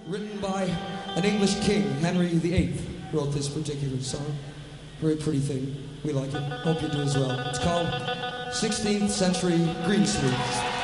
written by an English king, Henry VIII, wrote this particular song. Very pretty thing. We like it. Hope you do as well. It's called 16th Century Greensleeves.